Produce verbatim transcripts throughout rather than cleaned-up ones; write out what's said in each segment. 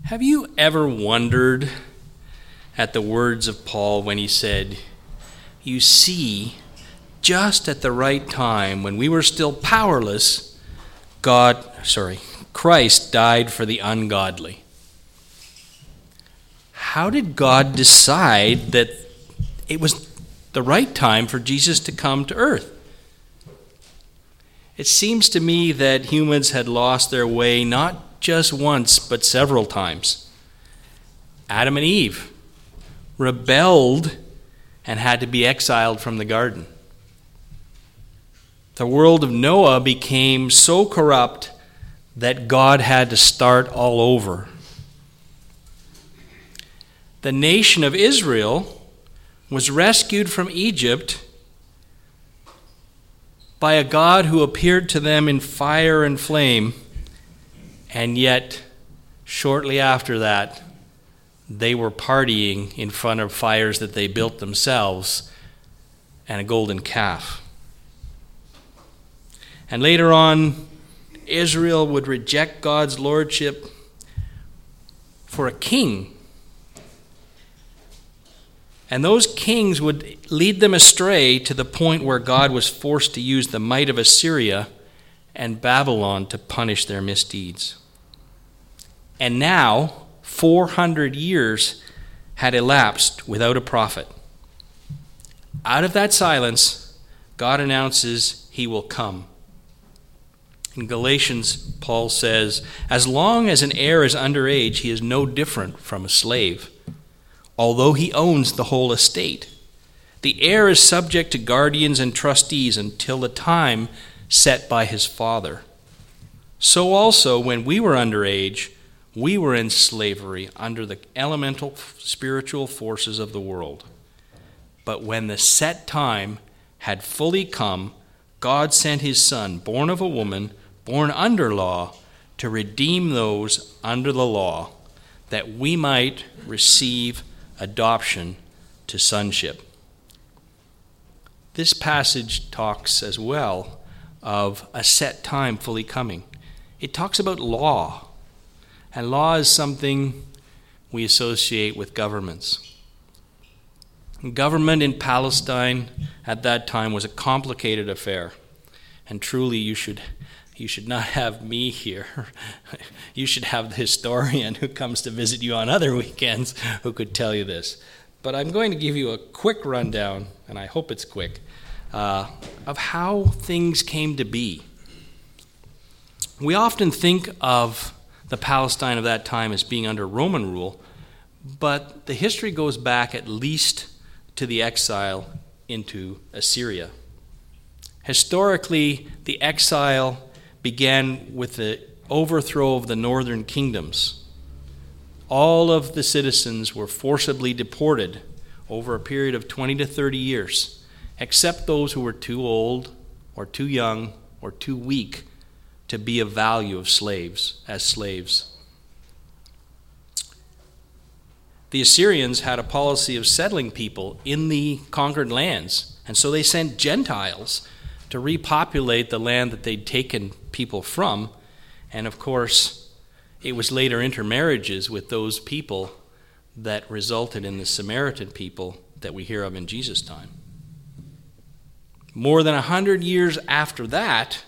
Have you ever wondered at the words of Paul when he said, "You see, just at the right time, when we were still powerless, God, sorry, Christ died for the ungodly"? How did God decide that it was the right time for Jesus to come to earth? It seems to me that humans had lost their way not just once, but several times. Adam and Eve rebelled and had to be exiled from the garden. The world of Noah became so corrupt that God had to start all over. The nation of Israel was rescued from Egypt by a God who appeared to them in fire and flame, and yet shortly after that, they were partying in front of fires that they built themselves and a golden calf. And later on, Israel would reject God's lordship for a king. And those kings would lead them astray to the point where God was forced to use the might of Assyria and Babylon to punish their misdeeds. And now, four hundred years had elapsed without a prophet. Out of that silence, God announces he will come. In Galatians, Paul says, "As long as an heir is underage, he is no different from a slave, although he owns the whole estate. The heir is subject to guardians and trustees until the time set by his father. So also, when we were underage, we were in slavery under the elemental spiritual forces of the world. But when the set time had fully come, God sent his Son, born of a woman, born under law, to redeem those under the law, that we might receive adoption to sonship." This passage talks as well of a set time fully coming. It talks about law. And law is something we associate with governments. Government in Palestine at that time was a complicated affair. And truly, you should you should not have me here. You should have the historian who comes to visit you on other weekends who could tell you this. But I'm going to give you a quick rundown, and I hope it's quick, uh, of how things came to be. We often think of the Palestine of that time as being under Roman rule, but the history goes back at least to the exile into Assyria. Historically, the exile began with the overthrow of the northern kingdoms. All of the citizens were forcibly deported over a period of twenty to thirty years, except those who were too old or too young or too weak to be of value of slaves as slaves. The Assyrians had a policy of settling people in the conquered lands, and so they sent Gentiles to repopulate the land that they'd taken people from. And of course, it was later intermarriages with those people that resulted in the Samaritan people that we hear of in Jesus' time. More than a hundred years after that,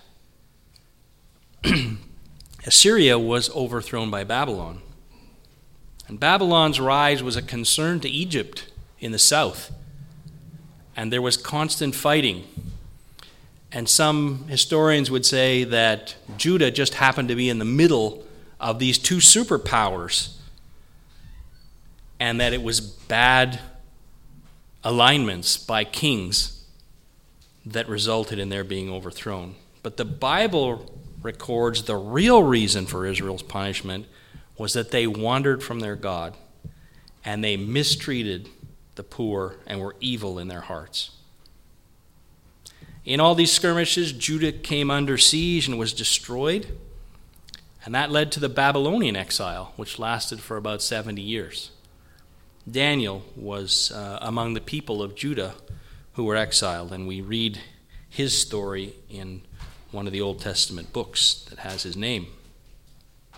Assyria was overthrown by Babylon. And Babylon's rise was a concern to Egypt in the south. And there was constant fighting. And some historians would say that Judah just happened to be in the middle of these two superpowers, and that it was bad alignments by kings that resulted in their being overthrown. But the Bible records the real reason for Israel's punishment was that they wandered from their God, and they mistreated the poor and were evil in their hearts. In all these skirmishes, Judah came under siege and was destroyed, and that led to the Babylonian exile, which lasted for about seventy years. Daniel was uh, among the people of Judah who were exiled, and we read his story in one of the Old Testament books that has his name.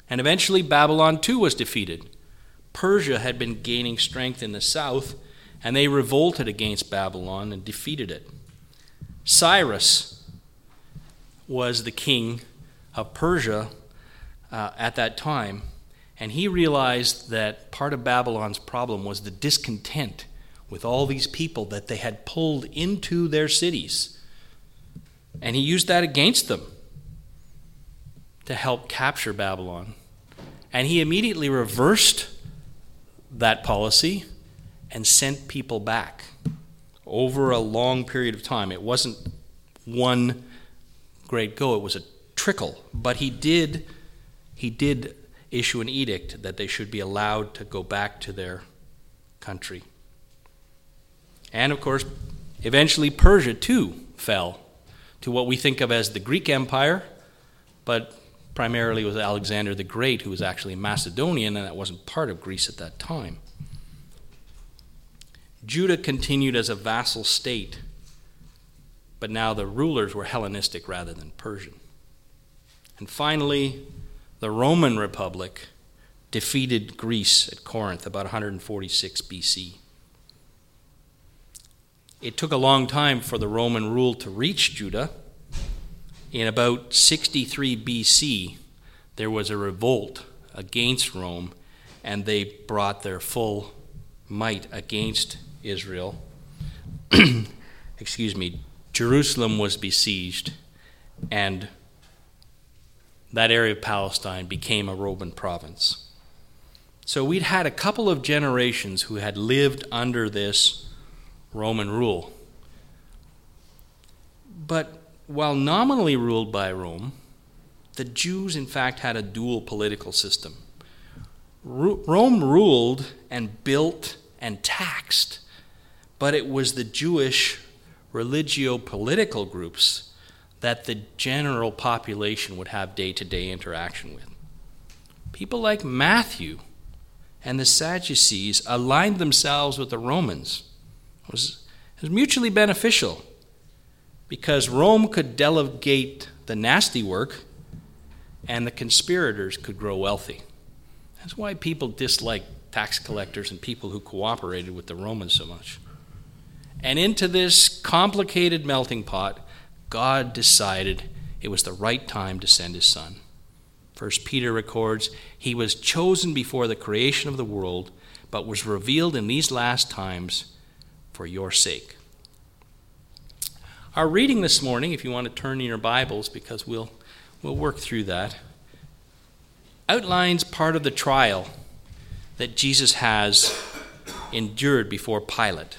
And eventually Babylon too was defeated. Persia had been gaining strength in the south, and they revolted against Babylon and defeated it. Cyrus was the king of Persia uh, at that time, and he realized that part of Babylon's problem was the discontent with all these people that they had pulled into their cities. And he used that against them to help capture Babylon. And he immediately reversed that policy and sent people back over a long period of time. It wasn't one great go, it was a trickle. But he did, he did issue an edict that they should be allowed to go back to their country. And of course, eventually Persia too fell to what we think of as the Greek Empire, but primarily it was Alexander the Great, who was actually Macedonian, and that wasn't part of Greece at that time. Judah continued as a vassal state, but now the rulers were Hellenistic rather than Persian. And finally, the Roman Republic defeated Greece at Corinth about one forty-six B C. It took a long time for the Roman rule to reach Judah. In about sixty-three B C, there was a revolt against Rome, and they brought their full might against Israel. Excuse me. Jerusalem was besieged, and that area of Palestine became a Roman province. So we'd had a couple of generations who had lived under this Roman rule. But while nominally ruled by Rome, the Jews in fact had a dual political system. Rome ruled and built and taxed, but it was the Jewish religio-political groups that the general population would have day-to-day interaction with. People like Matthew and the Sadducees aligned themselves with the Romans. It was, it was mutually beneficial because Rome could delegate the nasty work and the conspirators could grow wealthy. That's why people disliked tax collectors and people who cooperated with the Romans so much. And into this complicated melting pot, God decided it was the right time to send his son. First Peter records, he was chosen before the creation of the world, but was revealed in these last times for your sake. Our reading this morning, if you want to turn in your Bibles, because we'll we'll work through that, outlines part of the trial that Jesus has endured before Pilate.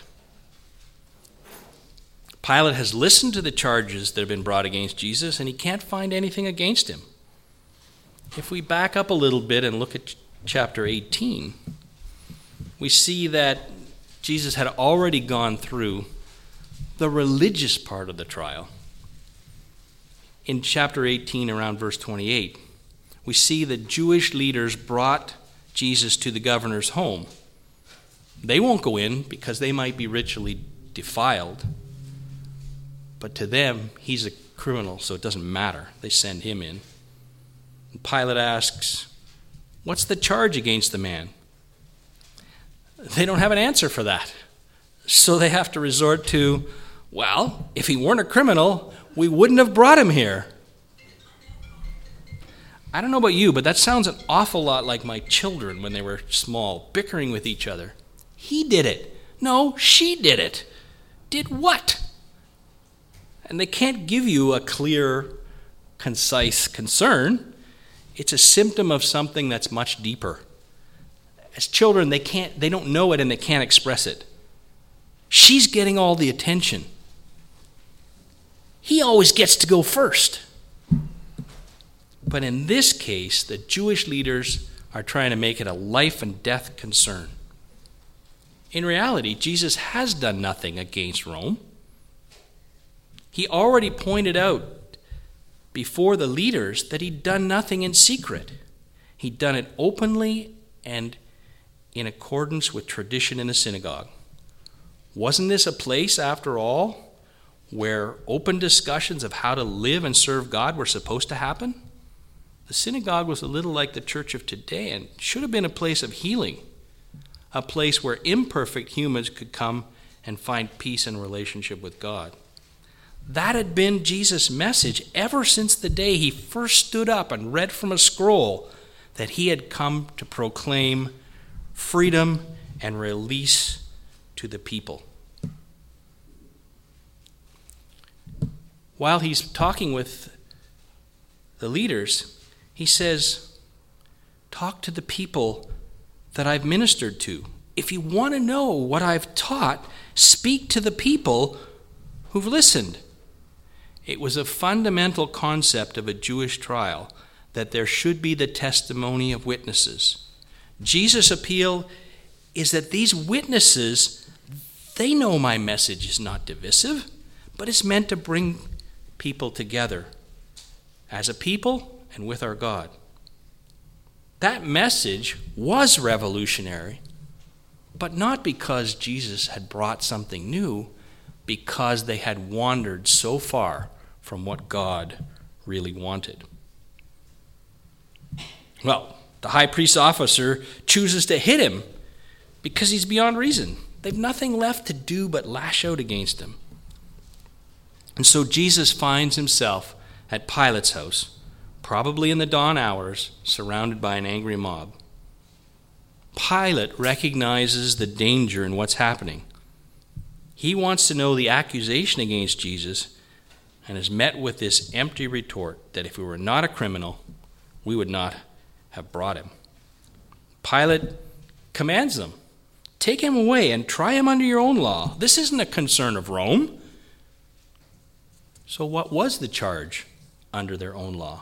Pilate has listened to the charges that have been brought against Jesus, and he can't find anything against him. If we back up a little bit and look at chapter eighteen, we see that Jesus had already gone through the religious part of the trial. In chapter eighteen, around verse twenty-eight, we see the Jewish leaders brought Jesus to the governor's home. They won't go in because they might be ritually defiled, but to them, he's a criminal, so it doesn't matter. They send him in. And Pilate asks, "What's the charge against the man?" They don't have an answer for that. So they have to resort to, well, if he weren't a criminal, we wouldn't have brought him here. I don't know about you, but that sounds an awful lot like my children when they were small, bickering with each other. He did it. No, she did it. Did what? And they can't give you a clear, concise concern. It's a symptom of something that's much deeper. As children, they can't, they don't know it and they can't express it. She's getting all the attention. He always gets to go first. But in this case, the Jewish leaders are trying to make it a life and death concern. In reality, Jesus has done nothing against Rome. He already pointed out before the leaders that he'd done nothing in secret. He'd done it openly and in accordance with tradition in the synagogue. Wasn't this a place, after all, where open discussions of how to live and serve God were supposed to happen? The synagogue was a little like the church of today and should have been a place of healing, a place where imperfect humans could come and find peace and relationship with God. That had been Jesus' message ever since the day he first stood up and read from a scroll that he had come to proclaim freedom and release to the people. While he's talking with the leaders, he says, talk to the people that I've ministered to. If you want to know what I've taught, speak to the people who've listened. It was a fundamental concept of a Jewish trial that there should be the testimony of witnesses. Jesus' appeal is that these witnesses, they know my message is not divisive, but it's meant to bring people together as a people and with our God. That message was revolutionary, but not because Jesus had brought something new, because they had wandered so far from what God really wanted. Well, the high priest's officer chooses to hit him because he's beyond reason. They've nothing left to do but lash out against him. And so Jesus finds himself at Pilate's house, probably in the dawn hours, surrounded by an angry mob. Pilate recognizes the danger in what's happening. He wants to know the accusation against Jesus and is met with this empty retort that if he were not a criminal, we would not have brought him. Pilate commands them, take him away and try him under your own law. This isn't a concern of Rome. So what was the charge under their own law?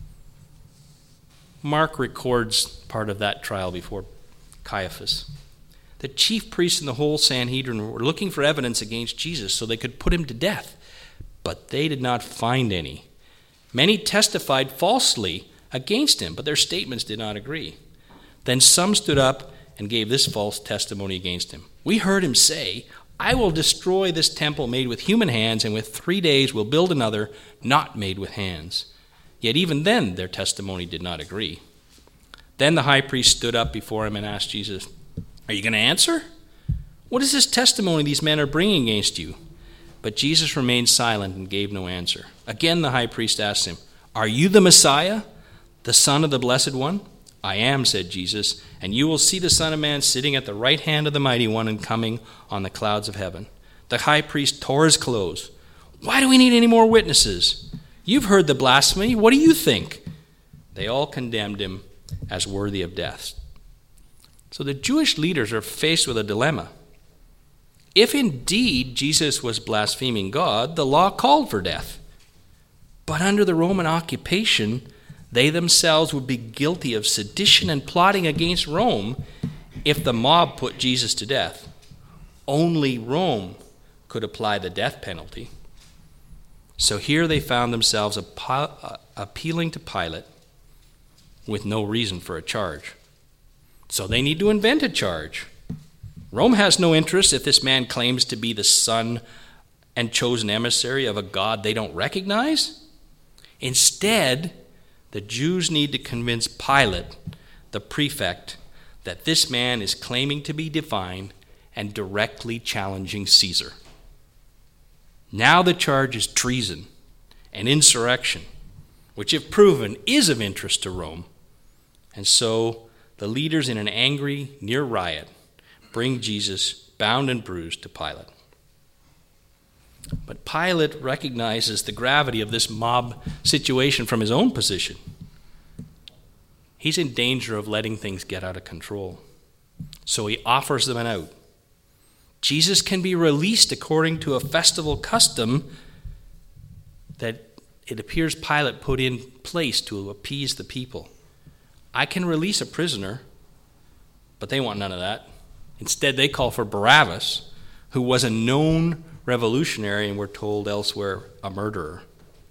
Mark records part of that trial before Caiaphas. The chief priests and the whole Sanhedrin were looking for evidence against Jesus so they could put him to death, but they did not find any. Many testified falsely against him, but their statements did not agree. Then some stood up and gave this false testimony against him. We heard him say, I will destroy this temple made with human hands, and with three days will build another not made with hands. Yet even then their testimony did not agree. Then the high priest stood up before him and asked Jesus, are you going to answer? What is this testimony these men are bringing against you? But Jesus remained silent and gave no answer. Again the high priest asked him, are you the Messiah, the Son of the Blessed One? I am, said Jesus, and you will see the Son of Man sitting at the right hand of the Mighty One and coming on the clouds of heaven. The high priest tore his clothes. Why do we need any more witnesses? You've heard the blasphemy. What do you think? They all condemned him as worthy of death. So the Jewish leaders are faced with a dilemma. If indeed Jesus was blaspheming God, the law called for death. But under the Roman occupation, they themselves would be guilty of sedition and plotting against Rome if the mob put Jesus to death. Only Rome could apply the death penalty. So here they found themselves appealing to Pilate with no reason for a charge. So they need to invent a charge. Rome has no interest if this man claims to be the son and chosen emissary of a God they don't recognize. Instead, the Jews need to convince Pilate, the prefect, that this man is claiming to be divine and directly challenging Caesar. Now the charge is treason and insurrection, which if proven is of interest to Rome. And so the leaders in an angry near riot bring Jesus bound and bruised to Pilate. But Pilate recognizes the gravity of this mob situation from his own position. He's in danger of letting things get out of control. So he offers them an out. Jesus can be released according to a festival custom that it appears Pilate put in place to appease the people. I can release a prisoner, but they want none of that. Instead, they call for Barabbas, who was a known revolutionary and we're told elsewhere a murderer.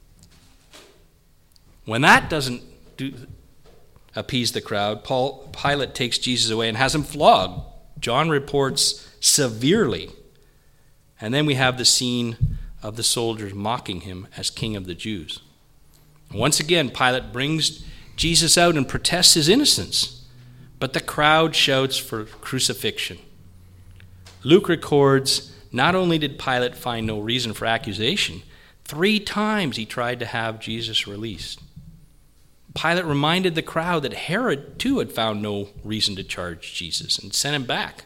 When that doesn't do, appease the crowd, Paul, Pilate takes Jesus away and has him flogged. John reports severely. And then we have the scene of the soldiers mocking him as king of the Jews. Once again, Pilate brings Jesus out and protests his innocence, but the crowd shouts for crucifixion. Luke records, not only did Pilate find no reason for accusation, three times he tried to have Jesus released. Pilate reminded the crowd that Herod too had found no reason to charge Jesus and sent him back.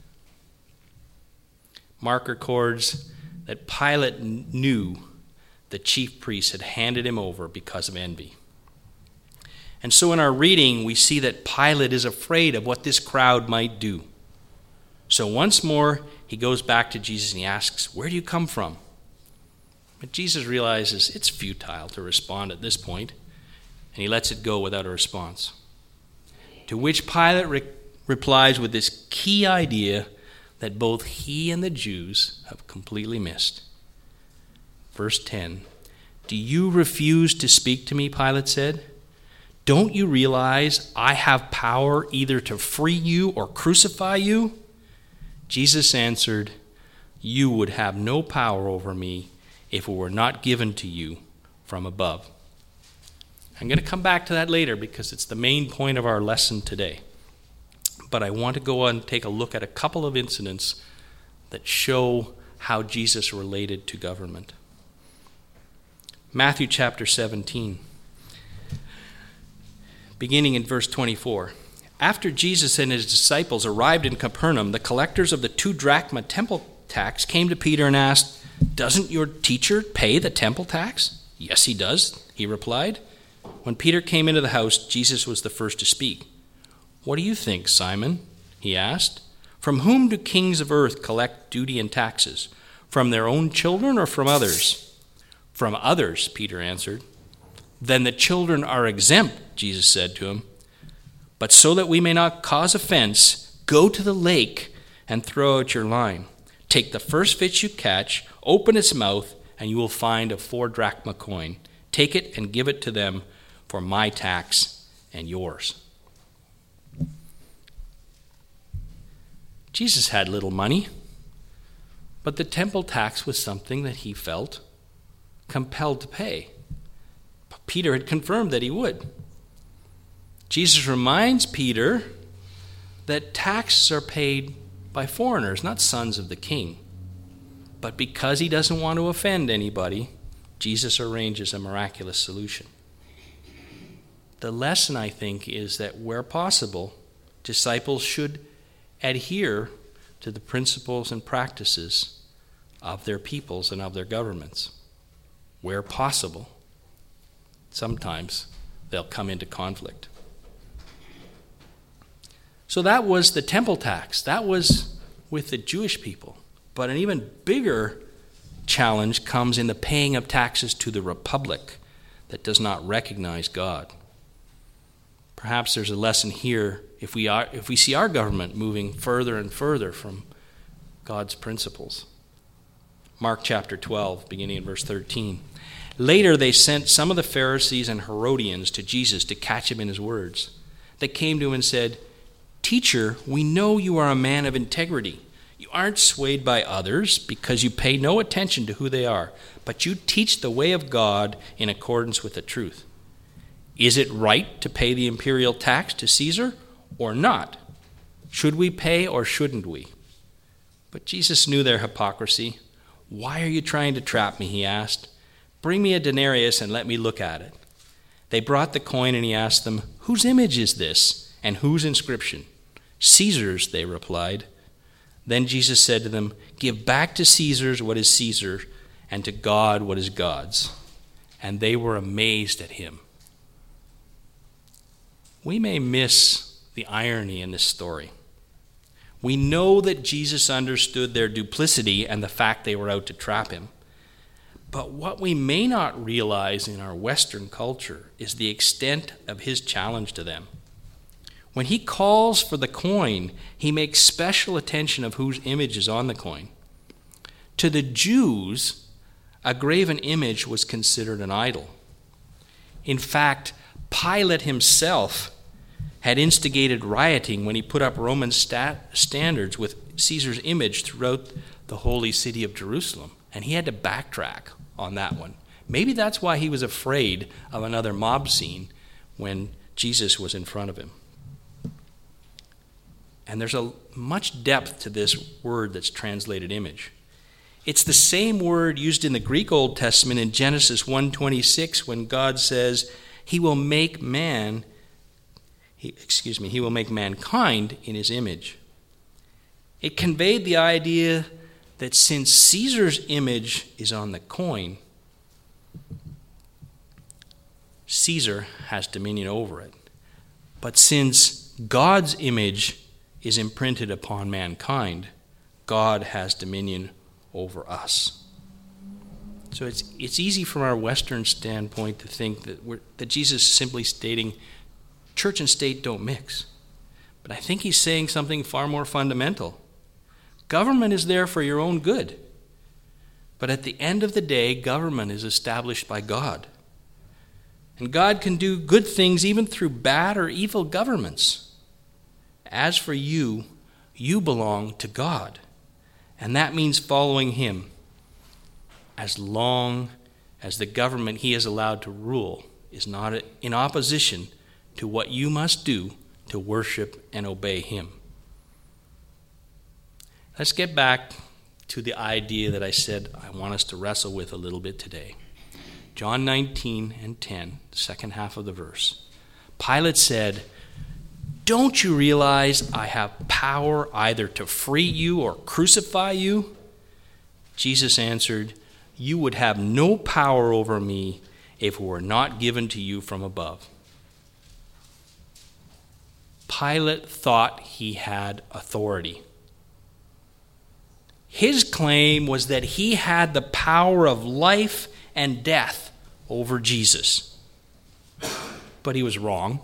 Mark records that Pilate knew the chief priests had handed him over because of envy. And so in our reading, we see that Pilate is afraid of what this crowd might do. So once more, he goes back to Jesus and he asks, "Where do you come from?" But Jesus realizes it's futile to respond at this point, and he lets it go without a response. To which Pilate re- replies with this key idea that both he and the Jews have completely missed. Verse ten, "Do you refuse to speak to me?" Pilate said. "Don't you realize I have power either to free you or crucify you?" Jesus answered, "You would have no power over me if it were not given to you from above." I'm going to come back to that later because it's the main point of our lesson today. But I want to go on and take a look at a couple of incidents that show how Jesus related to government. Matthew chapter seventeen, beginning in verse twenty-four. After Jesus and his disciples arrived in Capernaum, the collectors of the two drachma temple tax came to Peter and asked, "Doesn't your teacher pay the temple tax?" "Yes, he does," he replied. When Peter came into the house, Jesus was the first to speak. "What do you think, Simon?" he asked. "From whom do kings of earth collect duty and taxes? From their own children or from others?" "From others," Peter answered. "Then the children are exempt," Jesus said to him. "But so that we may not cause offense, go to the lake and throw out your line. Take the first fish you catch, open its mouth, and you will find a four drachma coin. Take it and give it to them for my tax and yours." Jesus had little money, but the temple tax was something that he felt compelled to pay. Peter had confirmed that he would. Jesus reminds Peter that taxes are paid by foreigners, not sons of the king. But because he doesn't want to offend anybody, Jesus arranges a miraculous solution. The lesson, I think, is that where possible, disciples should adhere to the principles and practices of their peoples and of their governments. Where possible, sometimes they'll come into conflict. So that was the temple tax. That was with the Jewish people. But an even bigger challenge comes in the paying of taxes to the republic that does not recognize God. Perhaps there's a lesson here if we are if we see our government moving further and further from God's principles. Mark chapter twelve, beginning in verse thirteen. Later they sent some of the Pharisees and Herodians to Jesus to catch him in his words. They came to him and said, "Teacher, we know you are a man of integrity. You aren't swayed by others because you pay no attention to who they are, but you teach the way of God in accordance with the truth. Is it right to pay the imperial tax to Caesar or not? Should we pay or shouldn't we?" But Jesus knew their hypocrisy. "Why are you trying to trap me?" he asked. "Bring me a denarius and let me look at it." They brought the coin and he asked them, "Whose image is this and whose inscription?" "Caesar's," they replied. Then Jesus said to them, "Give back to Caesar what is Caesar, and to God what is God's." And they were amazed at him. We may miss the irony in this story. We know that Jesus understood their duplicity and the fact they were out to trap him. But what we may not realize in our Western culture is the extent of his challenge to them. When he calls for the coin, he makes special attention of whose image is on the coin. To the Jews, a graven image was considered an idol. In fact, Pilate himself had instigated rioting when he put up Roman stat- standards with Caesar's image throughout the holy city of Jerusalem. And he had to backtrack on that one. Maybe that's why he was afraid of another mob scene when Jesus was in front of him. And there's a much depth to this word that's translated image. It's the same word used in the Greek Old Testament in Genesis one twenty-six when God says he will make man, he, excuse me, he will make mankind in his image. It conveyed the idea that since Caesar's image is on the coin, Caesar has dominion over it. But since God's image is imprinted upon mankind, God has dominion over us. So it's it's easy from our Western standpoint to think that we're, that Jesus is simply stating church and state don't mix. But I think he's saying something far more fundamental. Government is there for your own good. But at the end of the day, government is established by God. And God can do good things even through bad or evil governments. As for you, you belong to God. And that means following him as long as the government he has allowed to rule is not in opposition to what you must do to worship and obey him. Let's get back to the idea that I said I want us to wrestle with a little bit today. John nineteen and ten, the second half of the verse. Pilate said, "Don't you realize I have power either to free you or crucify you?" Jesus answered, "You would have no power over me if it were not given to you from above." Pilate thought he had authority. His claim was that he had the power of life and death over Jesus. But he was wrong.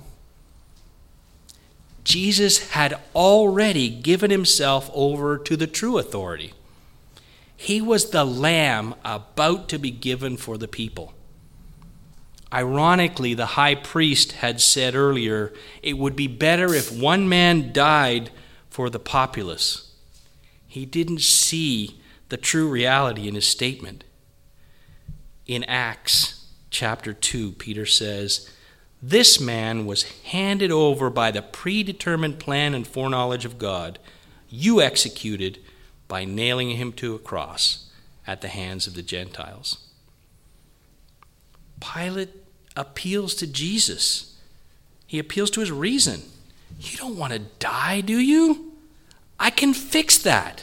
Jesus had already given himself over to the true authority. He was the lamb about to be given for the people. Ironically, the high priest had said earlier, it would be better if one man died for the populace. He didn't see the true reality in his statement. In Acts chapter two, Peter says, "This man was handed over by the predetermined plan and foreknowledge of God. You executed by nailing him to a cross at the hands of the Gentiles." Pilate appeals to Jesus. He appeals to his reason. You don't want to die, do you? I can fix that.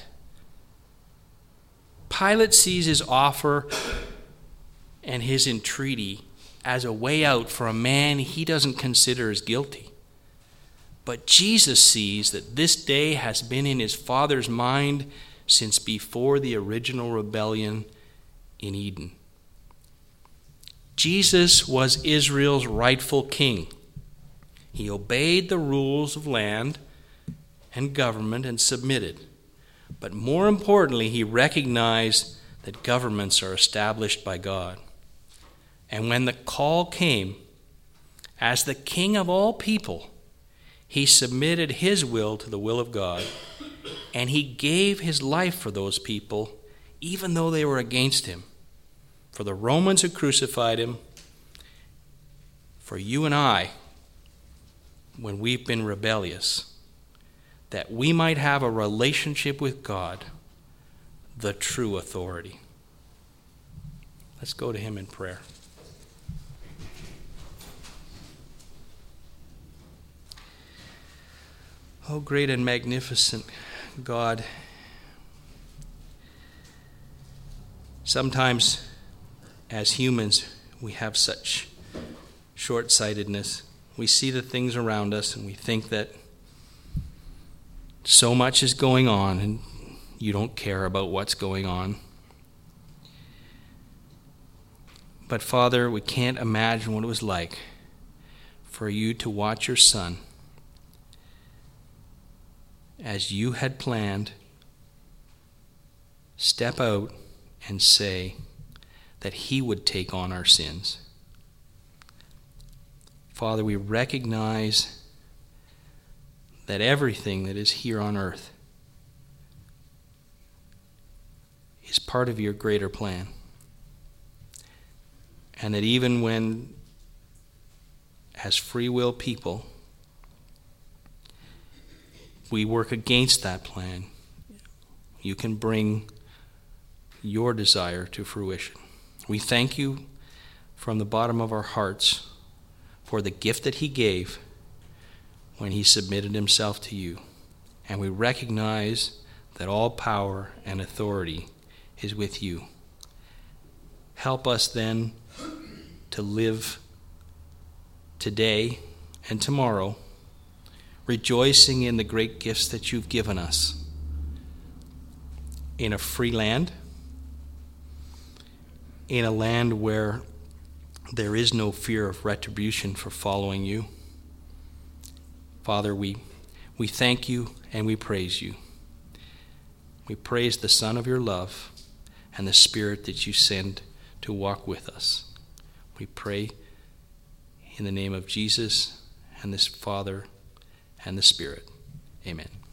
Pilate sees his offer and his entreaty as a way out for a man he doesn't consider as guilty. But Jesus sees that this day has been in his Father's mind since before the original rebellion in Eden. Jesus was Israel's rightful king. He obeyed the rules of land and government and submitted. But more importantly, he recognized that governments are established by God. And when the call came, as the king of all people, he submitted his will to the will of God, and he gave his life for those people, even though they were against him. For the Romans who crucified him, for you and I, when we've been rebellious, that we might have a relationship with God, the true authority. Let's go to him in prayer. Oh, great and magnificent God, sometimes as humans we have such short-sightedness. We see the things around us and we think that so much is going on and you don't care about what's going on. But Father, we can't imagine what it was like for you to watch your Son as you had planned, step out and say that he would take on our sins. Father, we recognize that everything that is here on earth is part of your greater plan. And that even when, as free will people, we work against that plan, you can bring your desire to fruition. We thank you from the bottom of our hearts for the gift that he gave when he submitted himself to you. And we recognize that all power and authority is with you. Help us then to live today and tomorrow, rejoicing in the great gifts that you've given us in a free land, in a land where there is no fear of retribution for following you. Father, we, we thank you and we praise you. We praise the Son of your love and the Spirit that you send to walk with us. We pray in the name of Jesus and this Father and the Spirit. Amen.